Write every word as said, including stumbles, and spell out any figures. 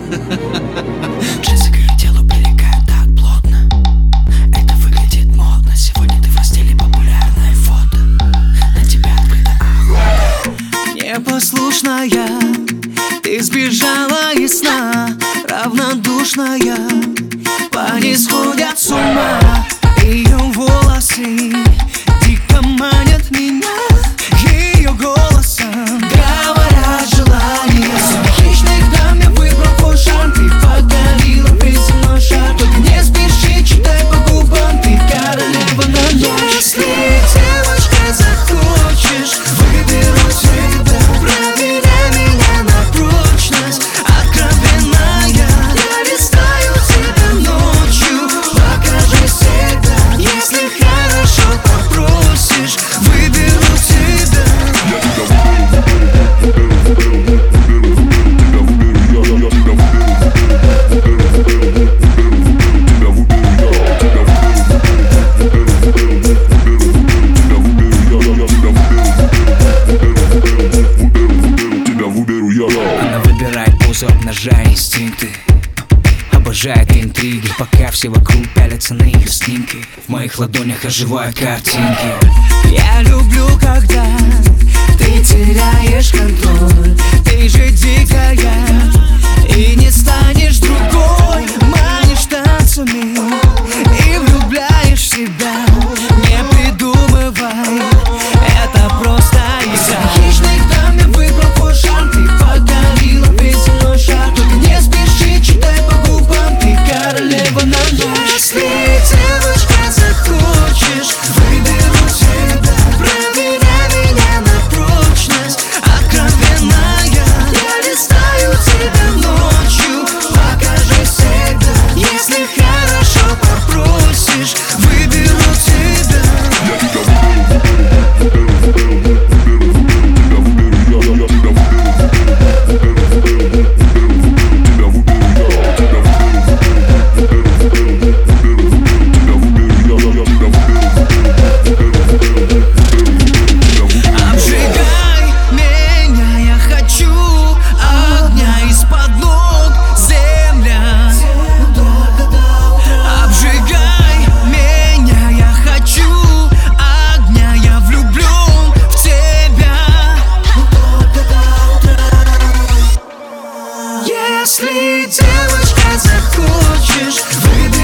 Джинсы к телу прилегают так плотно. Это выглядит модно. Сегодня ты в постели, популярное фото. На тебя открыта охота. Непослушная, ты сбежала из сна. Равнодушная, парни сходят с ума. Ее волосы дико манят меня. Ее голосом говорят желание. Хищных дам я выбрал твой шарм. Ты подарила весь земной шар. Только не спеши, читай по губам. Ты королева на ночь. Если девочка захочешь, выберу тебя. Проверяй меня на прочность. Откровенная, я листаю тебя ночью. Покажи себя, если хорошо попросишь. Выберу тебя. Она выбирает позу, обнажая инстинкты. Обожает интриги, пока все вокруг пялятся на ее снимки. В моих ладонях оживают картинки. Я люблю, когда ты теряешь контроль. Ты же дикая и не станешь другой. Манишь танцами и влюбляешь в себя. Не придумывай, это просто игра. Хищных дам я выбрал твой шарм. Ты подарила весь земной шар. Только не спеши, читай по губам. Ты королева на ночь. Если девочка захочешь, выберу тебя. Проверяй меня на прочность. Откровенная, я листаю тебя ночью. Покажи себя, если хорошо попросишь. Выберу тебя. Если девочка захочешь, выбери.